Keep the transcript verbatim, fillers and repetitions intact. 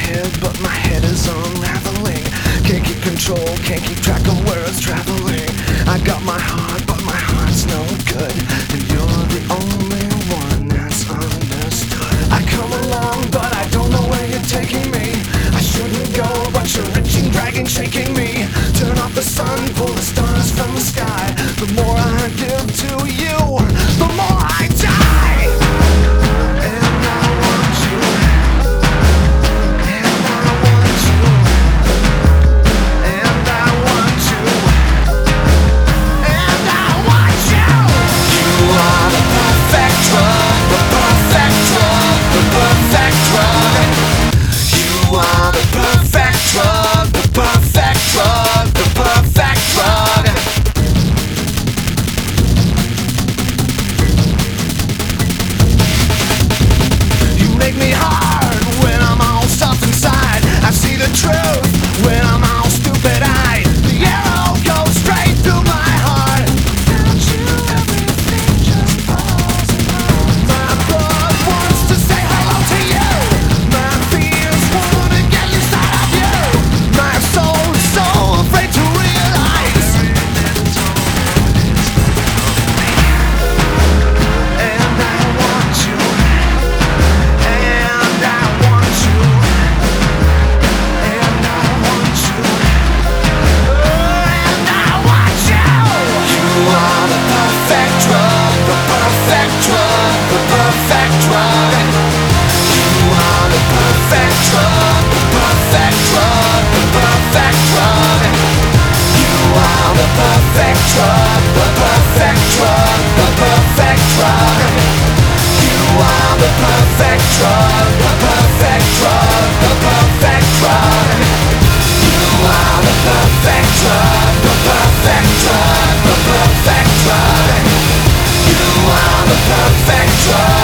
head, but my head is unraveling. Can't keep control, can't keep track of where it's traveling. I got my heart, but my heart's no good, and you're the only one that's understood. I come along, but I don't know where you're taking me. I shouldn't go, but you're reaching, dragging, shaking me. Turn off the sun, pull the stars from the sky. The more I give to you, the more I die. And I want you. And I want you. And I want you. And I want you. You are the perfect drug, the perfect drug, the perfect drug. You are the perfect drug, the perfect drug, the perfect drug. You make me hard when I'm all soft inside. I see the truth when I'm all stupid-eyed. The arrow goes straight through my heart. Without you, everything just falls apart. My blood wants to say hello to you. My fears wanna get inside of you. My soul is so afraid to realize. And I want you. And I want you. And I want you. And I want you. You are the perfect drug, the perfect drug, the perfect drug. You are the perfect drug, the perfect drug, the perfect drug. You are the perfect drug, the perfect drug, the perfect drug. You are the perfect drug, the perfect drug, the perfect drug. You are the perfect drug, the perfect drug, the perfect drug. You are the perfect drug.